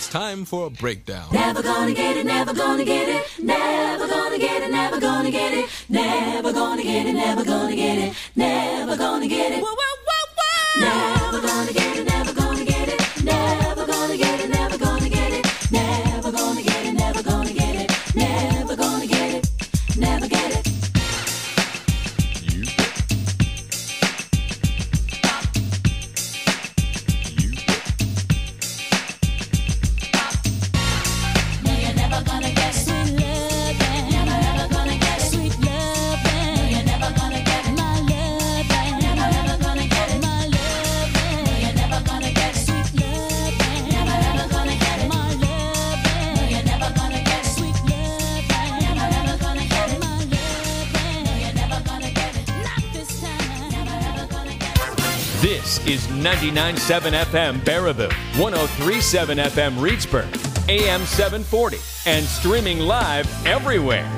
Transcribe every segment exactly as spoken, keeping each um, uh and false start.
it's time for a breakdown. Never gonna get it, never gonna get it, never gonna get it, never gonna get it, never gonna get it, never gonna get it, never gonna get it. Whoa, whoa, whoa, whoa. Never gonna get it, never gonna get it, never gonna get it, never gonna get it, never gonna get it, never gonna get it, never gonna get it, never get it. This is ninety-nine point seven F M Baraboo, one oh three point seven F M Reedsburg, A M seven forty, and streaming live everywhere.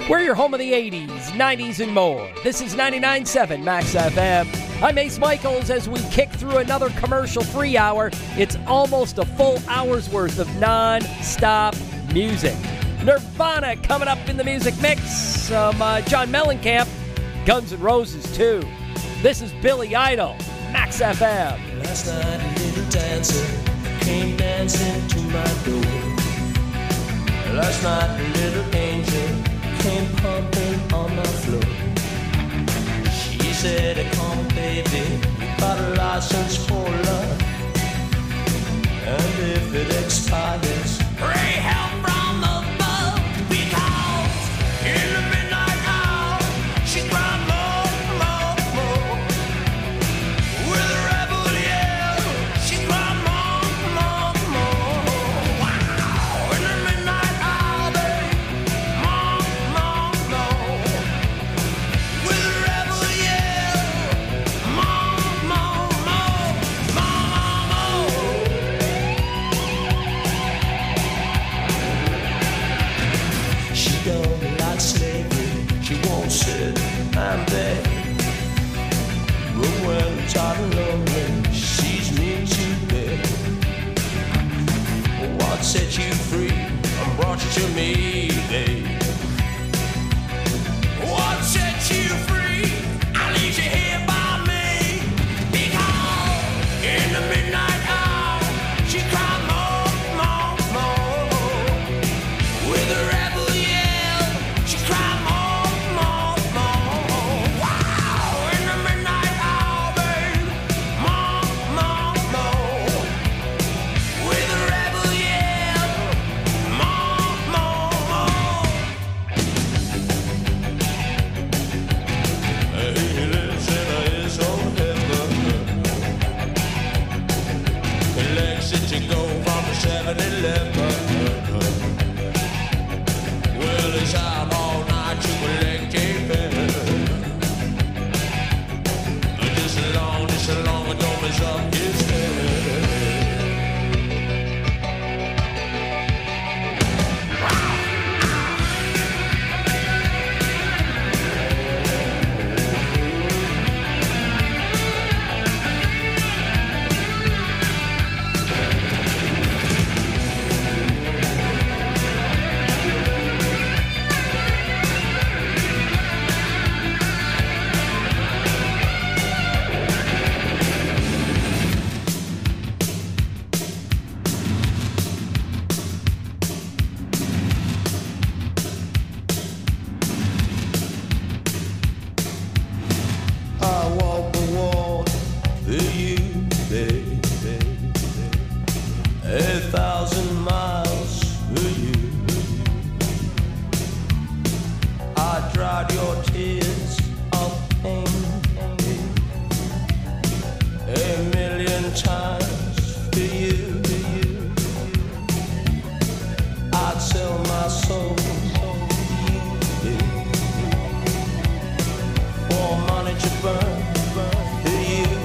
We're your home of the eighties, nineties, and more. This is ninety-nine point seven Max F M. I'm Ace Michaels as we kick through another commercial-free hour. It's almost a full hour's worth of non-stop music. Nirvana coming up in the music mix. Some uh, John Mellencamp, Guns N' Roses too. This is Billy Idol, Max F M. Last night a little dancer came dancing to my door. Last night a little angel came pumping on my floor. She said, come baby, you got a license for love, and if it expires, pray help from above. Because in the midnight hour, she cried more, more, more. With a rebel yell, she cried more, more, more. Wow, in the midnight hour, babe, more, more, more. With a rebel yell, more, more, more, more, more. She don't like slavery, she won't sit and beg. But when tired and lonely, she sees me to bed. What set you free and brought you to me, babe? What set you free and leaves you here by me? Because in the midnight hour, she cried more, more, more. With a rebel yell, she cried more, more, more. Wow, in the midnight hour, babe, more, more, more. With a rebel yell, more, more, more. He lives in his own heaven. He likes it to go from the seven eleven. Well, he's out all night to collect a pen. Just as long, just as long as don't mess up his head. I walk the walk for you, baby. A thousand miles for you. I dried your tears of pain a million times for you. I'd sell my soul for you, for money to burn for you.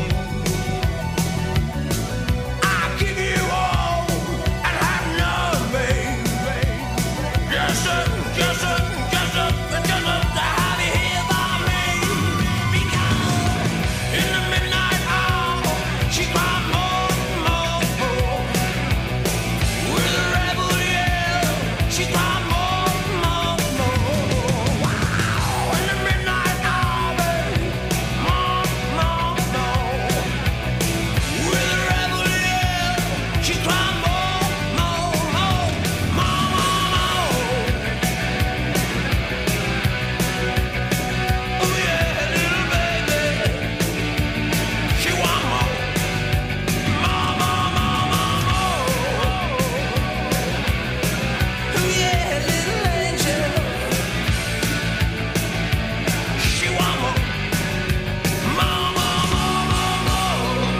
I give you all and have none, babe. Just a, just a, just a, just a to have you here by me. Because in the midnight hour, she cried more, more, more. With a rebel yell, she cried more, more, more. Wow, in the midnight hour, babe, more, more, more. With a rebel yell, she cried more, more, more, more, more, more. Oh yeah, little baby, she want more, more, more, more, more, more. Oh yeah, little angel, she want more, more, more, more,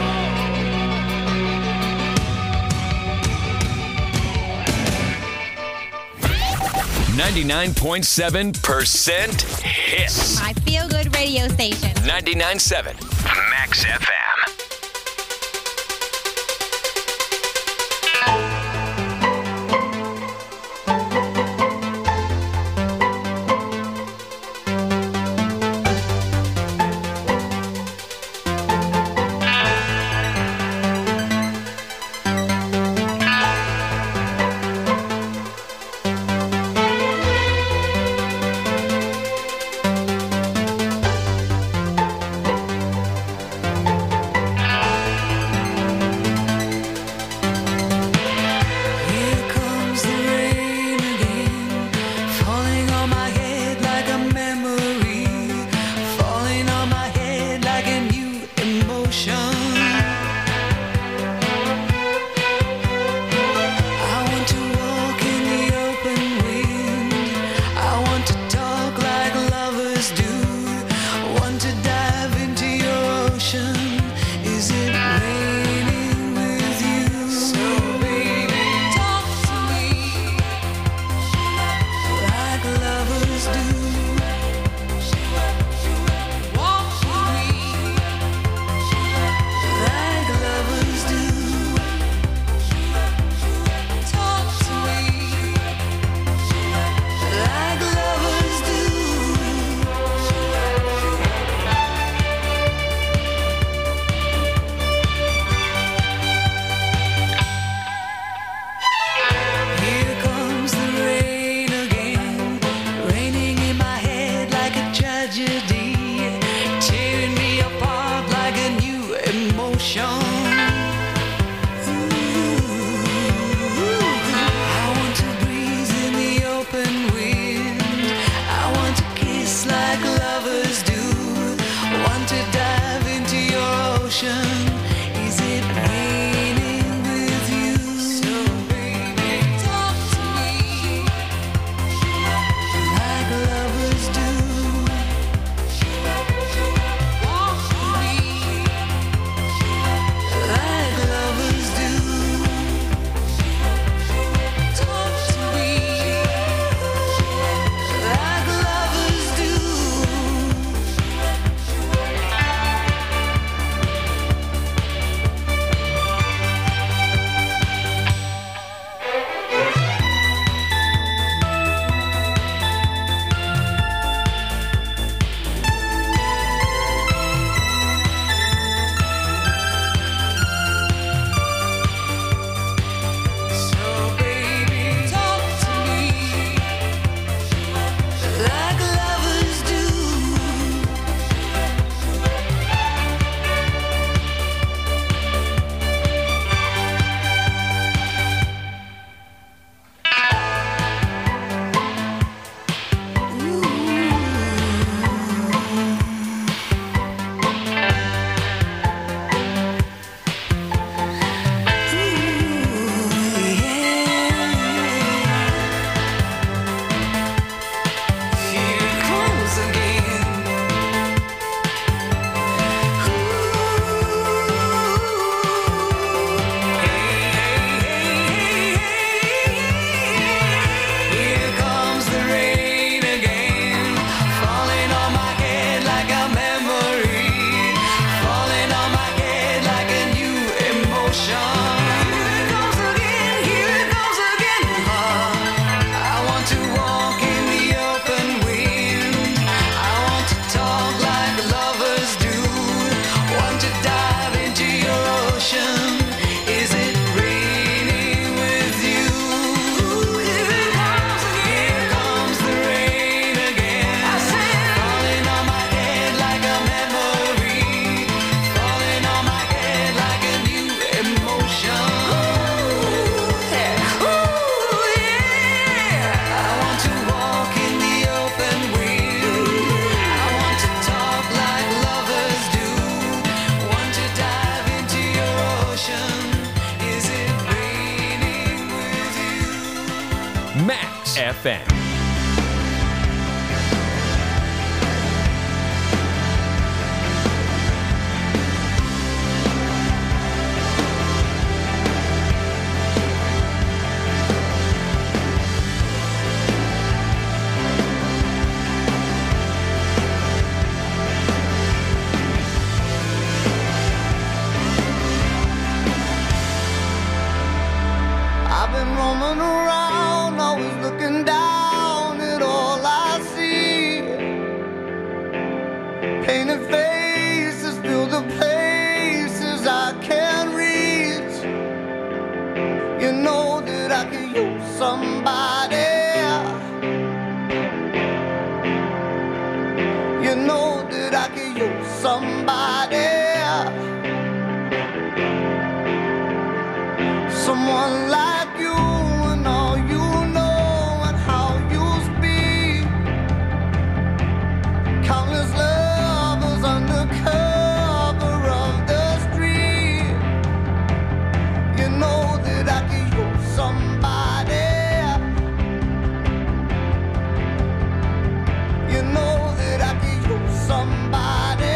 ninety-nine point seven percent hits. My feel-good radio station. ninety-nine point seven Max F M. Max F M. I've been roaming around, always looking down at all I see. Painted faces fill the places I can't reach. You know that I could use somebody. You know that I could use somebody. Someone like you and all you know and how you speak. Countless lovers under cover of the street. You know that I could use somebody. You know that I could use somebody.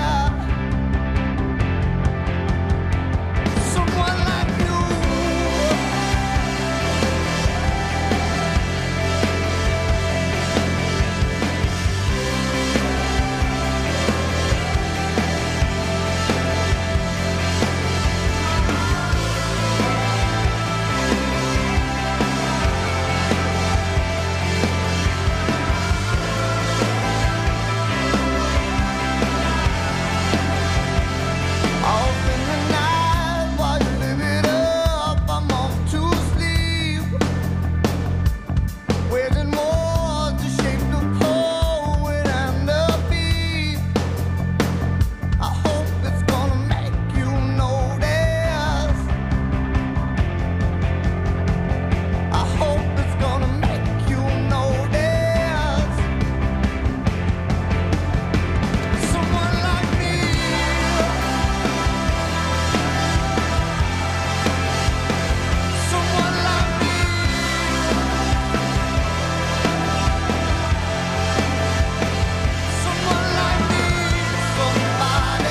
Someone like you. Off in the night while you live it up, I'm off to sleep. Waiting more to shape the poet and the beat. I hope it's gonna make you notice. I hope it's gonna make you notice. Someone like me. Someone like me. Someone like me. Somebody.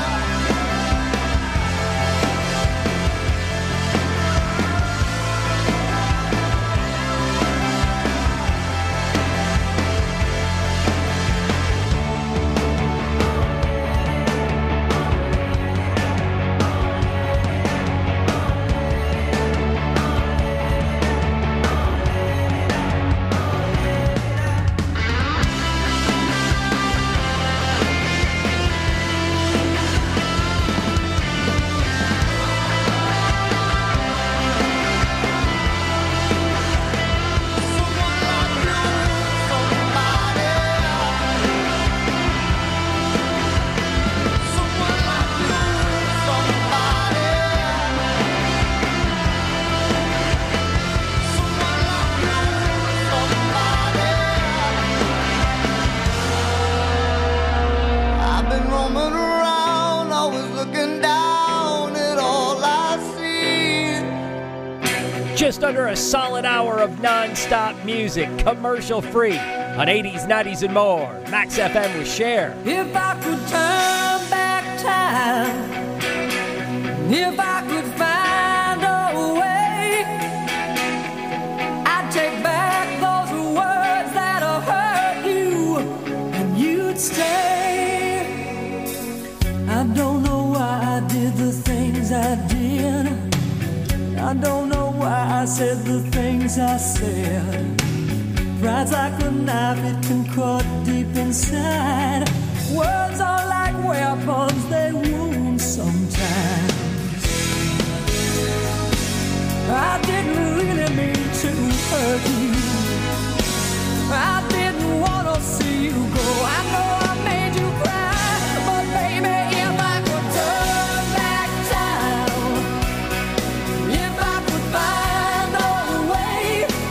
Someone like you. Somebody. Someone like you. Somebody. Someone like you. Somebody. I've been roaming around, always looking down at all I see. Just under a solid hour of non-stop music, commercial free, on eighties, nineties, and more. Max F M with Cher. If I could turn back time, if I could find a way, I'd take back those words that have hurt you, and you'd stay. I don't know why I did the things I did. I don't know why I said the things I said. Pride's like a knife, it can cut deep inside. Words are like weapons, they wound sometimes. I didn't really mean to hurt you. I didn't want to see you go. I know I made you cry, but baby, if I could turn back time, if I could find a way,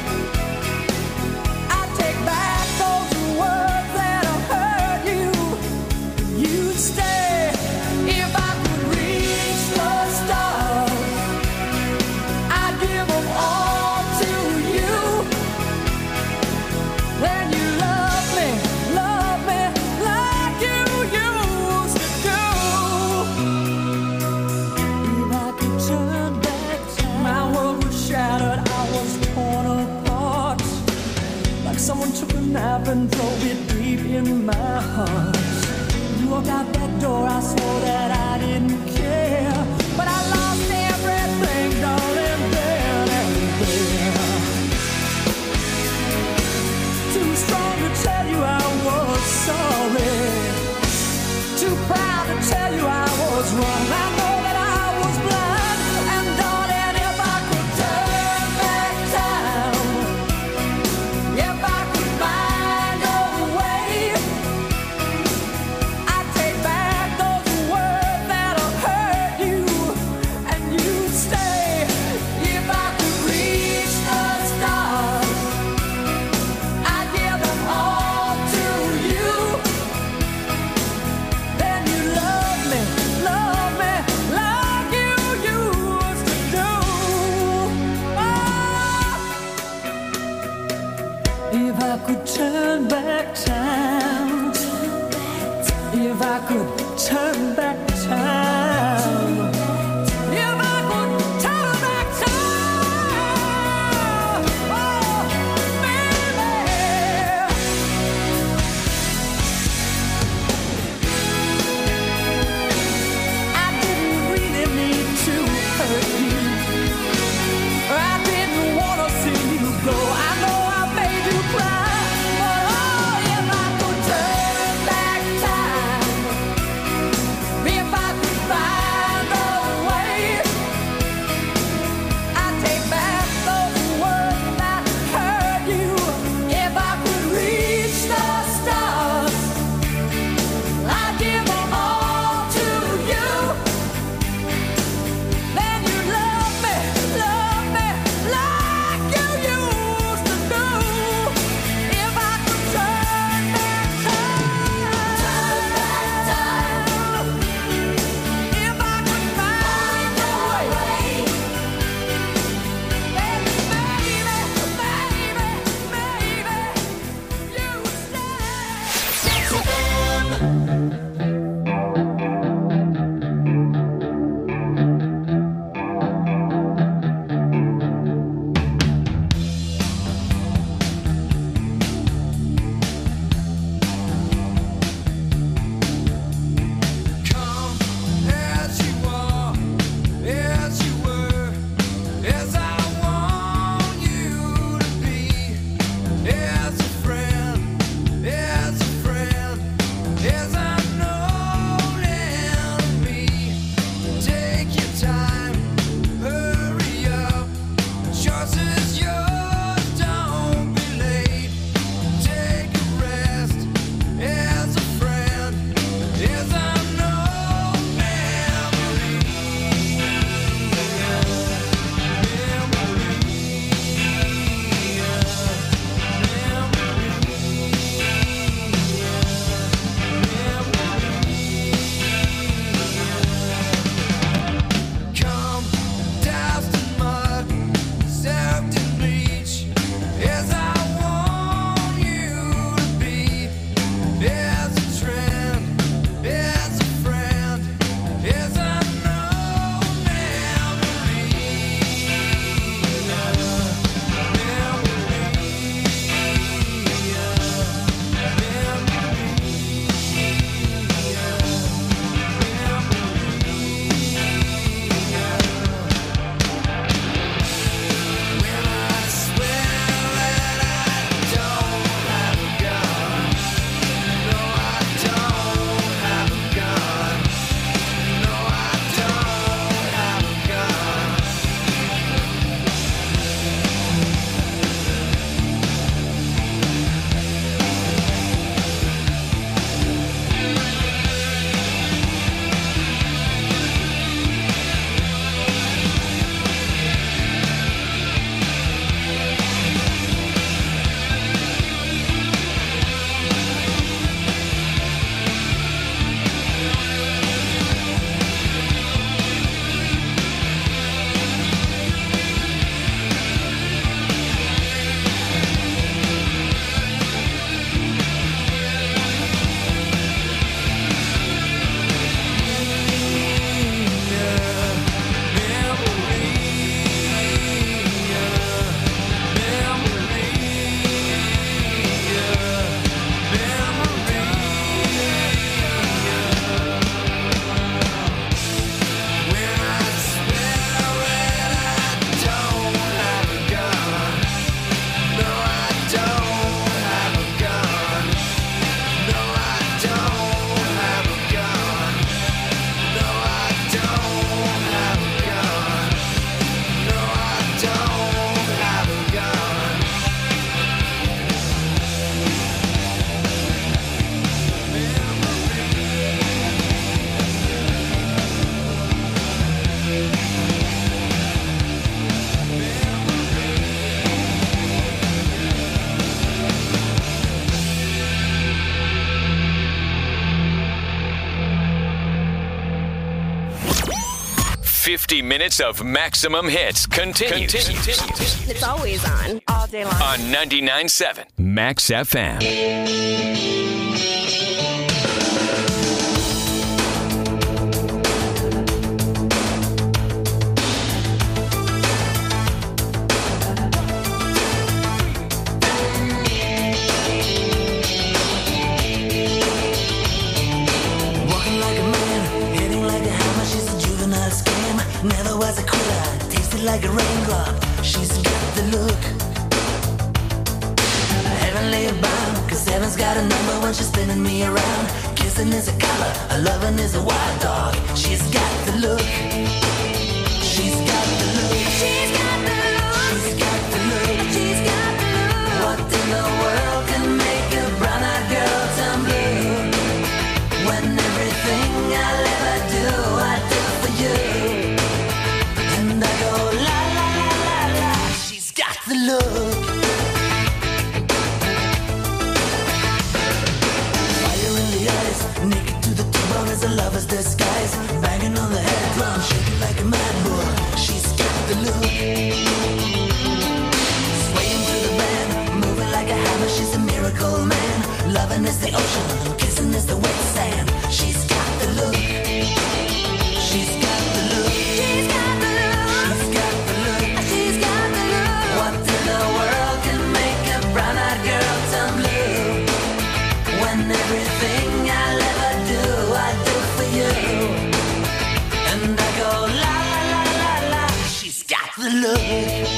I'd take back those words that have hurt you. You'd stay. If I could reach the stars, I'd give them all to you. Someone took a knife and drove it deep in my heart. You walked out that door, I swore that I didn't care. But I lost everything, darling, then and there. Too strong to tell you I was sorry. Too proud to tell you I was wrong. I know that I was blind. And darling, if I could turn back time, if I could find a way, I'd take back those words that have hurt you. fifty minutes of maximum hits continues. continues. It's always on, all day long. On ninety-nine point seven Max F M. Never was a quitter, tasted like a raindrop. She's got the look. Heavenly bound, cause heaven's got a number when she's spinning me around. Kissing is a color, a loving is a wild dog. She's got the look. She's got the look. She's got the look. She's got the look. She's got the look. What in the world can make a brown-eyed girl turn blue? When everything I'll ever do, I do for you. The look. Fire in the eyes, naked to the bone as a lover's disguise. Banging on the head drum, shaking like a mad bull. She's got the look. Swaying through the band, moving like a hammer. She's a miracle man. Loving is the ocean, kissing is the wet sand. She's got the look. She's got the look. She's got the look. She's got the look. She's got the look. What in the world can make a brown-eyed girl turn blue? When everything I'll ever do, I do for you. And I go la la la la la. She's got the look.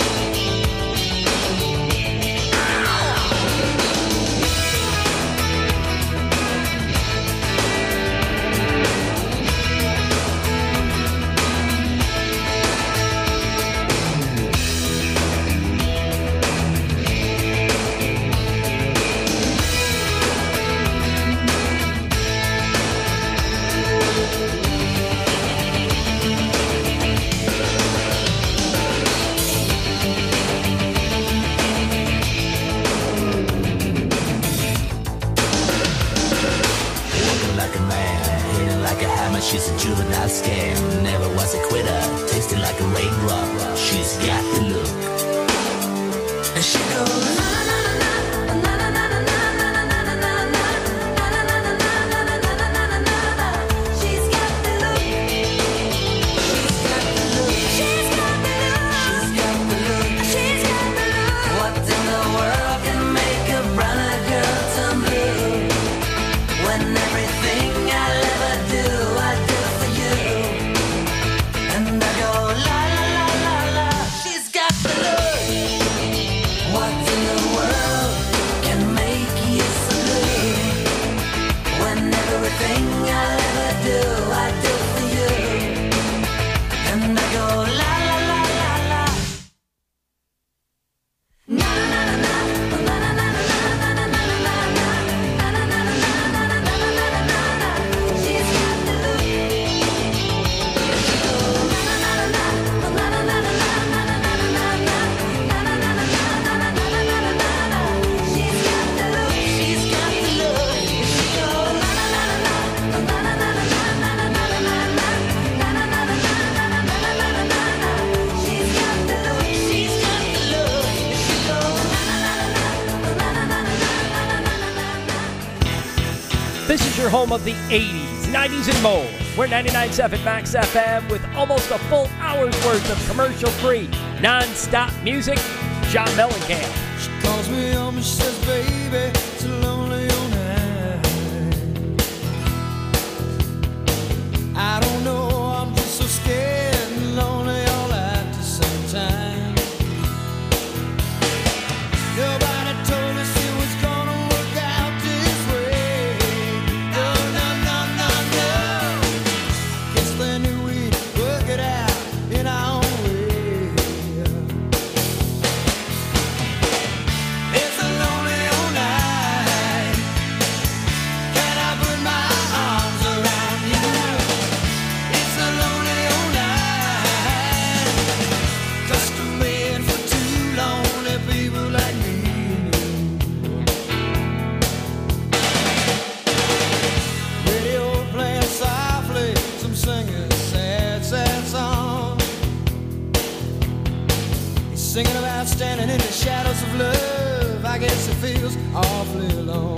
She's a juvenile scam, never was a quitter, tasted like a raindrop. She's got the look. And she goes na na na na na na na na na na na na na. She's got the look. She's got the look. She's got the look. She's got the look. She's got the look. What in the world can make a brown-eyed girl turn blue? When everything I'll ever do, I do for you. And I go la la la la la. She's got the look. What in the world can make you so blue? When everything I'll ever do, I do for you. And I go la la la la la. Na na na na na na na na na na na na na na na. She's got the look. She goes na na na na na na na na na na na na. She's got the look. She's got the look. She goes na na na na na na na na na na na na na. She's got the look. She's got the look. She goes na na na na na na na na. This is your home of the eighties, nineties, and more. We're ninety-nine point seven Max F M with almost a full hour's worth of commercial-free, non-stop music. John Mellencamp. She calls me home and says, baby, it's a lonely old night. I don't know, I'm just so scared and lonely all at the same time. Nobody told us it was gonna work out this way. No, no, no, no, no. Guess they knew we'd work it out in our own way. It's a lonely old night. Can I put my arms around you? It's Singing about standing in the shadows of love. I guess it feels awfully alone.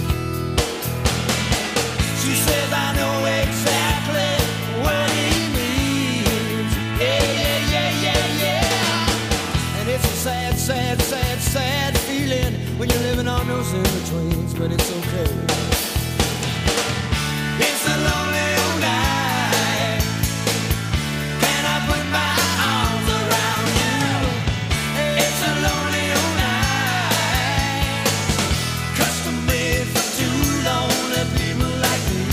She says I know exactly what he means. Yeah, yeah, yeah, yeah, yeah. And it's a sad, sad, sad, sad feeling when you're living on those in-betweens, but it's okay. It's a lonely old night. Can I put my arms around you? It's a lonely old night. Custom made for two lonely people like me.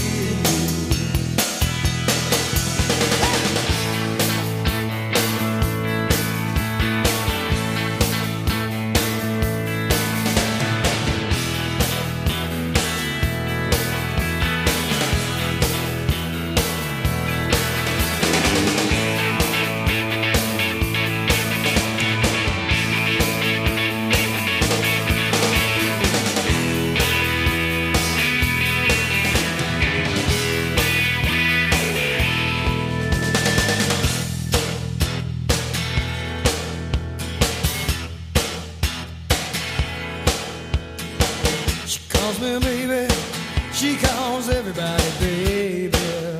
She calls me baby, she calls everybody baby.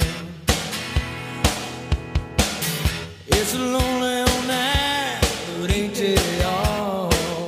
It's a lonely old night, but ain't it all?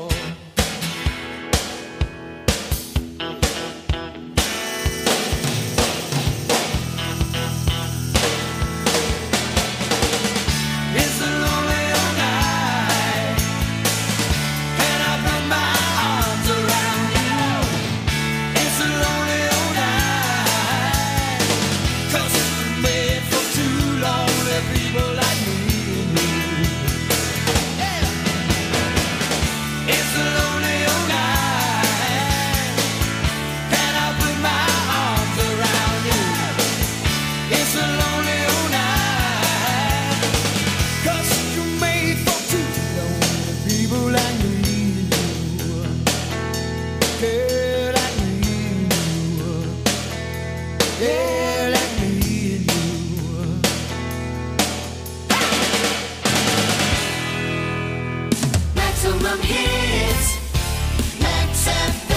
It's a lonely old night. Can I put my arms around you? It's a lonely old night. 'Cause it's made for two lonely people like me and you. Yeah. It's a lonely old night. Can I put my arms around you? It's a lonely old night. 'Cause you're made for two lonely people like me and you. Yeah, like me and you. Yeah, like me and you. Maximum hits, Max F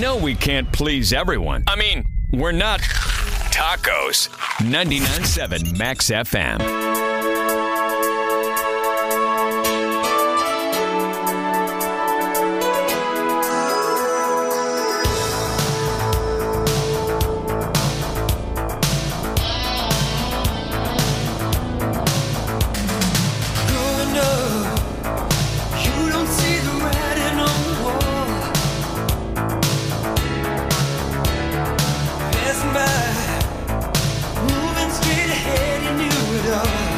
know we can't please everyone. I mean, we're not tacos. ninety-nine point seven Max F M. Moving straight ahead, you knew it all.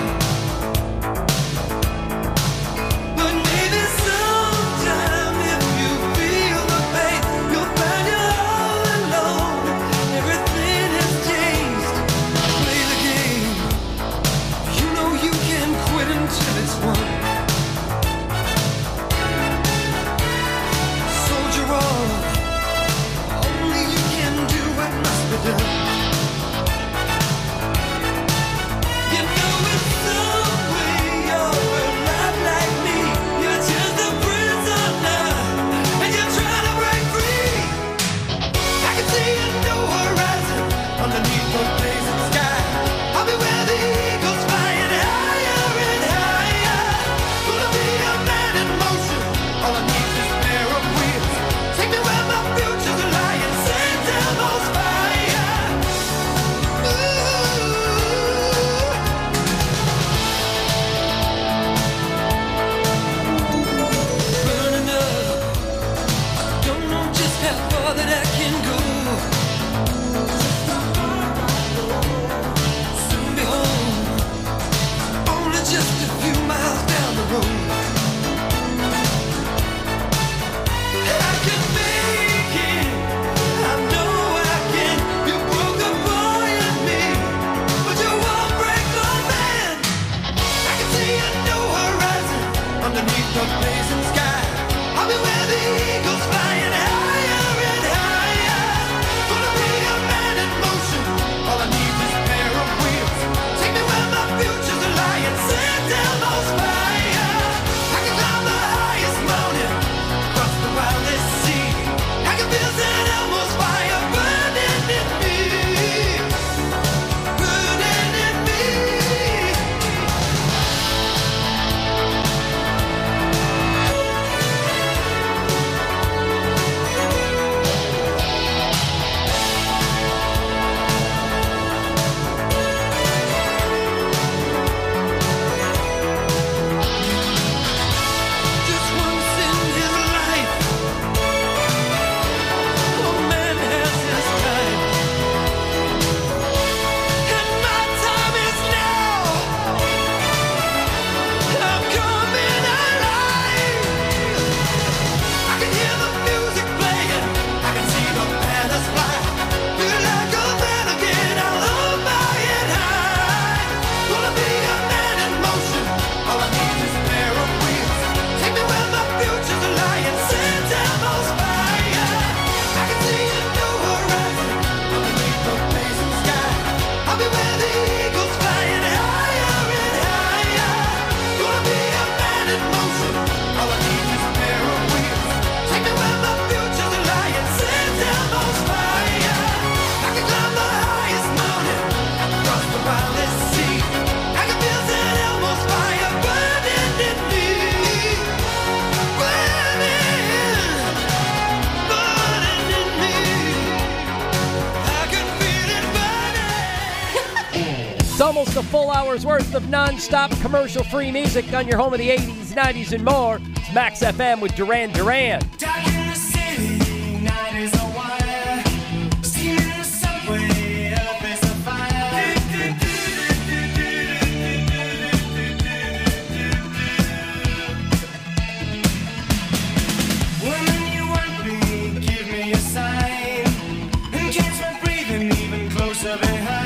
Almost a full hour's worth of non-stop commercial-free music on your home of the eighties, nineties, and more. It's Max F M with Duran Duran. Dark in the city, night is a wire. Steam in the subway, earth is a fire. Woman, you want me, give me a sign. And catch my breathing even closer behind.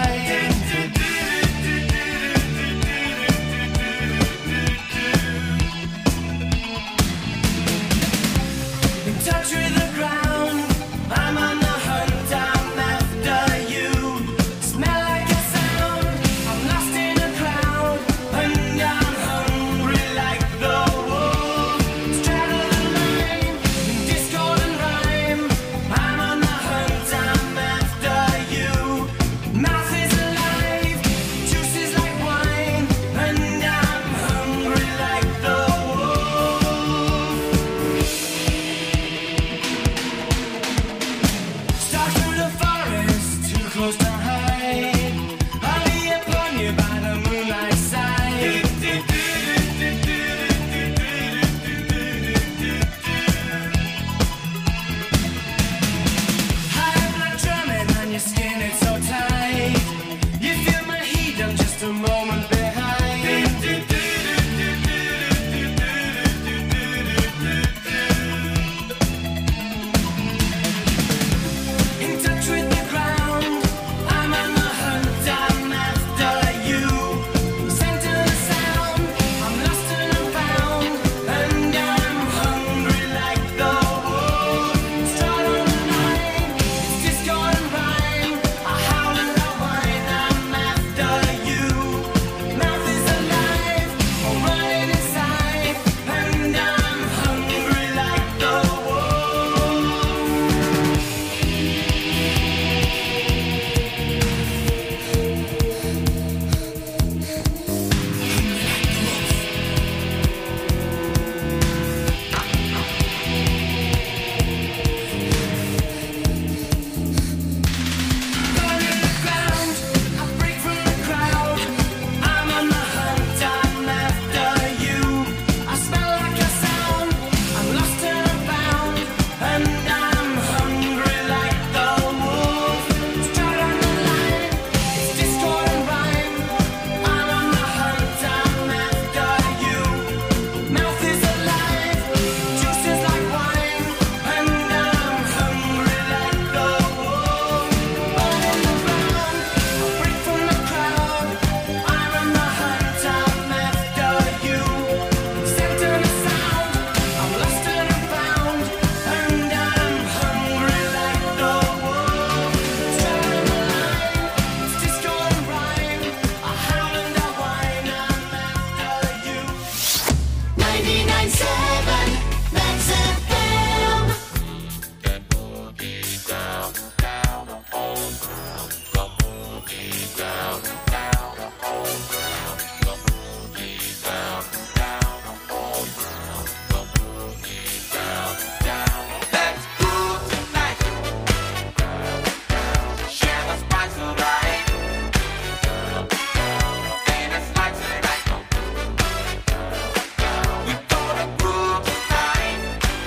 close to hide. I'll be upon you by the moonlight side. High blood drumming on your skin, it's so tight. You feel my heat, I'm just a moment behind. In touch with the ground, I'm on the hunt, I'm after you. Center the sound, I'm lost and I'm found, and I'm hungry like the wolf. Start on the line, it's disco and rhyme. I howl and I whine, I'm after you. Mouth is alive, I'm running inside, and I'm hungry like the wolf. Running the ground, I break from the crowd. I'm on the hunt, I'm after you. I smell like a sound, I'm lost and I'm found, and I'm hungry like the wolf. Start on the line, it's disco and rhyme. I'm on the hunt, I'm after you. Mouth is alive, juice is like wine, and I'm hungry like the wolf. Running the ground, I break from the crowd. I'm on the hunt, I'm after you. Center the sound, I'm lost and I'm found, and I'm hungry like the wolf. Start on the line, it's disco and rhyme. I howl and I whine, I'm after you. ninety-nine point seven Max F M. Let's groove tonight. Share the spice of life. And it's like tonight. We gonna groove tonight.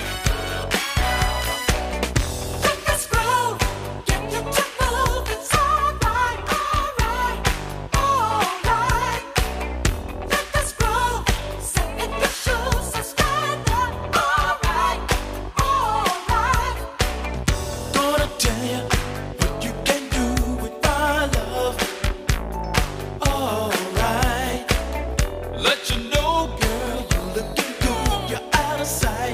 Let us groove, get you to move. It's alright, alright, alright. Let us groove, sit in your shoes and stand up. Alright, alright. Gonna tell you what you can do with my love. Alright. Let you know, girl, you're looking good. You're out of sight.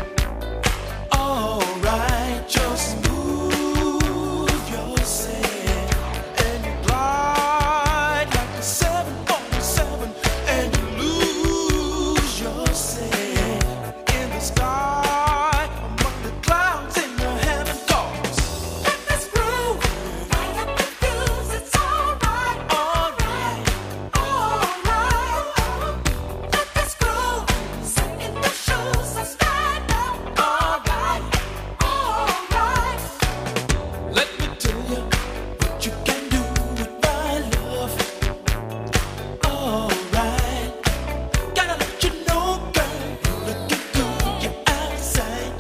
Alright. Just move yourself and you glide like a seven forty-seven and you lose yourself in the sky among the clouds in the heaven cause. Let us groove, right up the fuse. It's alright, alright, alright. Let us groove, sit in your shoes and stand up. Alright, alright. Let me tell you what you can do with my love. Alright. Gotta let you know, girl, you're looking good, you're out of sight.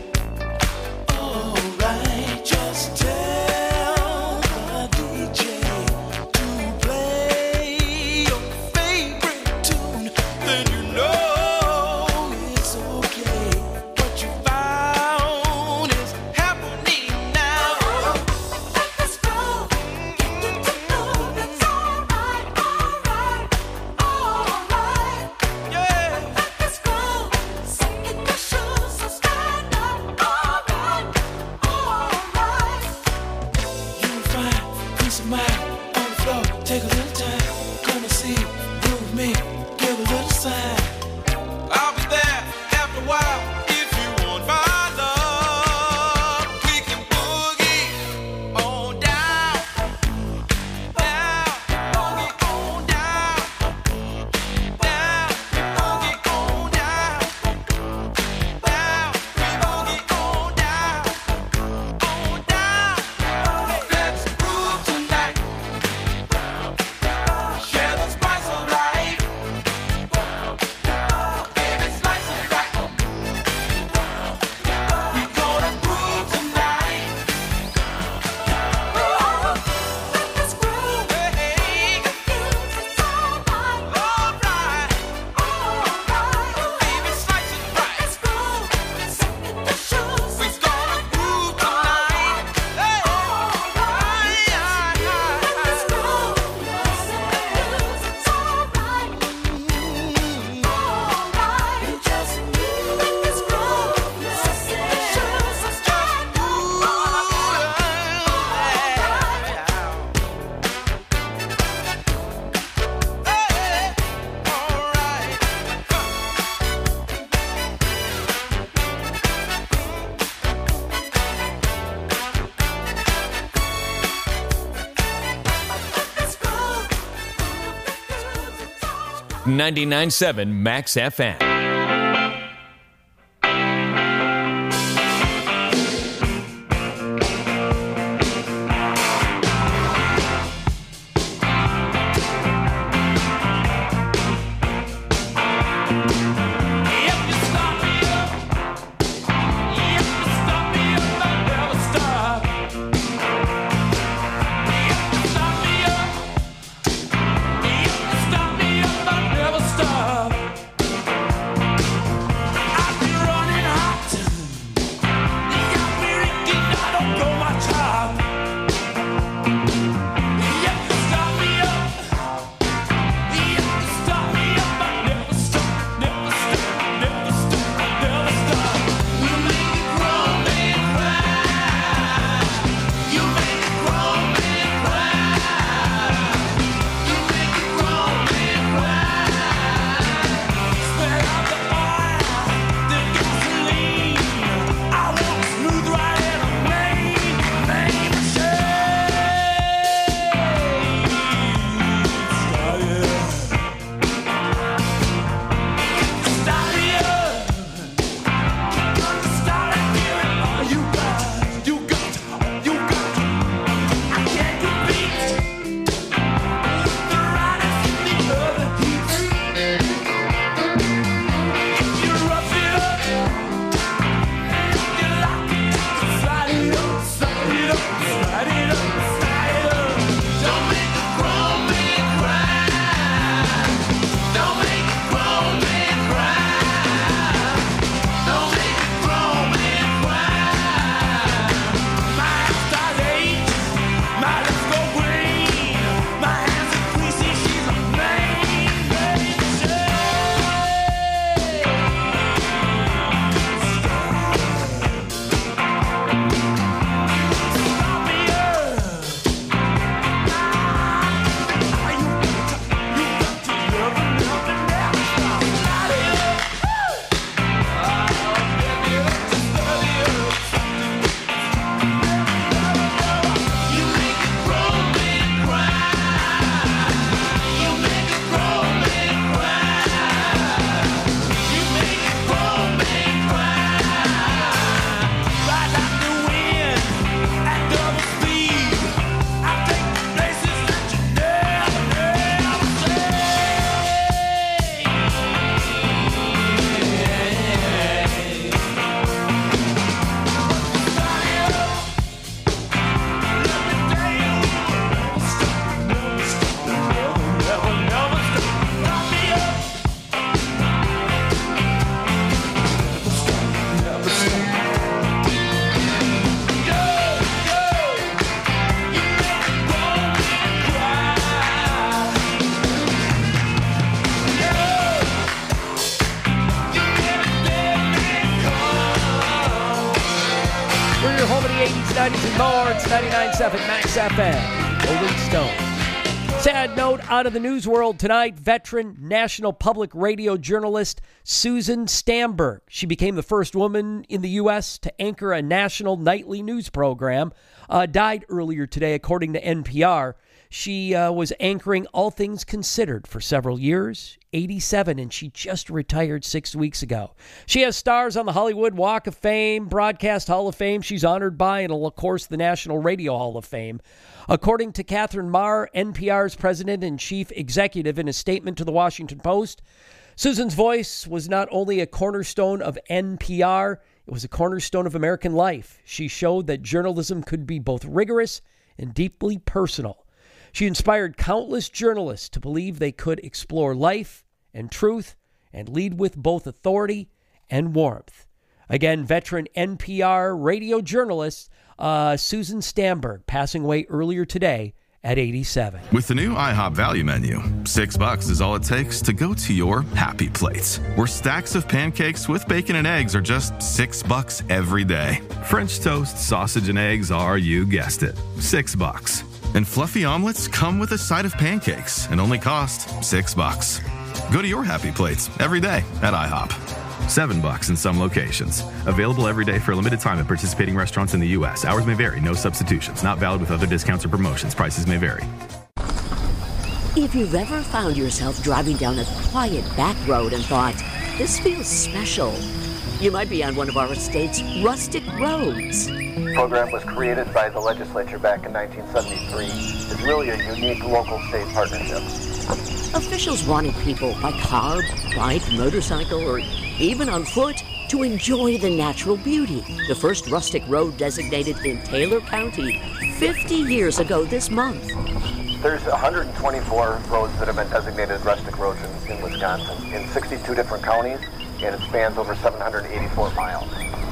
Alright. Just tell the D J to play your favorite tune, then you know it's okay. What you found is happening now. Let us groove, get you to move. It's alright, alright, alright. Yeah. Let us groove, sit in your shoes and stand up. Alright, alright. You will find peace of mind on the floor. Take a little time, come and see, groove with me, give a little sign. I'll be there after a while if you want my love. We can boogie on down, down, boogie on down, down, boogie on down, down, we boogie on down, on down. Let's groove tonight. ninety-nine point seven Max F M. nineties and more. It's ninety-nine point seven Max F M. Rolling Stone. Sad note out of the news world tonight. Veteran National Public Radio journalist Susan Stamberg. She became the first woman in the U S to anchor a national nightly news program. Uh, died earlier today, according to N P R. She uh, was anchoring All Things Considered for several years, eighty-seven, and she just retired six weeks ago. She has stars on the Hollywood Walk of Fame, Broadcast Hall of Fame. She's honored by, and of course, the National Radio Hall of Fame. According to Catherine Marr, N P R's president and chief executive, in a statement to the Washington Post, Susan's voice was not only a cornerstone of N P R, it was a cornerstone of American life. She showed that journalism could be both rigorous and deeply personal. She inspired countless journalists to believe they could explore life and truth and lead with both authority and warmth. Again, veteran N P R radio journalist uh, Susan Stamberg, passing away earlier today at eighty-seven. With the new IHOP value menu, six bucks is all it takes to go to your happy plates, where stacks of pancakes with bacon and eggs are just six bucks every day. French toast, sausage, and eggs are, you guessed it, six bucks. And fluffy omelets come with a side of pancakes and only cost six bucks. Go to your happy plates every day at IHOP. Seven bucks in some locations. Available every day for a limited time at participating restaurants in the U S. Hours may vary. No substitutions. Not valid with other discounts or promotions. Prices may vary. If you've ever found yourself driving down a quiet back road and thought, this feels special, you might be on one of our state's rustic roads. The program was created by the legislature back in nineteen seventy-three. It's really a unique local-state partnership. Officials wanted people by car, bike, motorcycle, or even on foot to enjoy the natural beauty. The first rustic road designated in Taylor County fifty years ago this month. There's one hundred twenty-four roads that have been designated rustic roads in, in Wisconsin, in sixty-two different counties, and it spans over seven hundred eighty-four miles.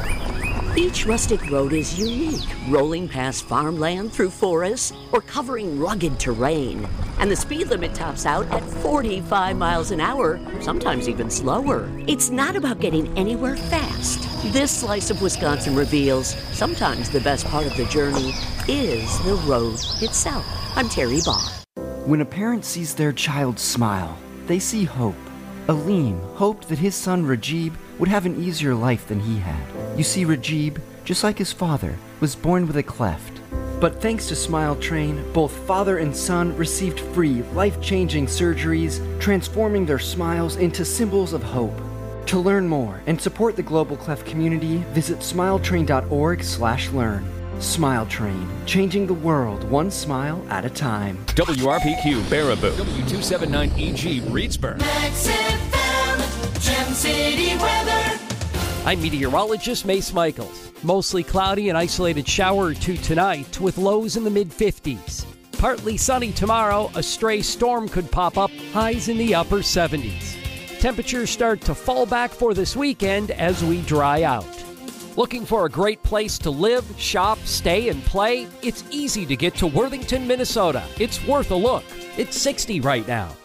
Each rustic road is unique, rolling past farmland through forests or covering rugged terrain. And the speed limit tops out at forty-five miles an hour, sometimes even slower. It's not about getting anywhere fast. This slice of Wisconsin reveals sometimes the best part of the journey is the road itself. I'm Terry Baugh. When a parent sees their child smile, they see hope. Aleem hoped that his son Rajib would have an easier life than he had. You see, Rajib, just like his father, was born with a cleft. But thanks to Smile Train, both father and son received free, life-changing surgeries, transforming their smiles into symbols of hope. To learn more and support the Global Cleft community, visit smiletrain.org slash learn. Smile Train, changing the world one smile at a time. W R P Q Baraboo, W two seventy-nine E G Reedsburg. Max F M, Gem City weather. I'm meteorologist Mace Michaels. Mostly cloudy and isolated shower or two tonight with lows in the mid fifties. Partly sunny tomorrow, a stray storm could pop up, highs in the upper seventies. Temperatures start to fall back for this weekend as we dry out. Looking for a great place to live, shop, stay, and play? It's easy to get to Worthington, Minnesota. It's worth a look. It's sixty right now.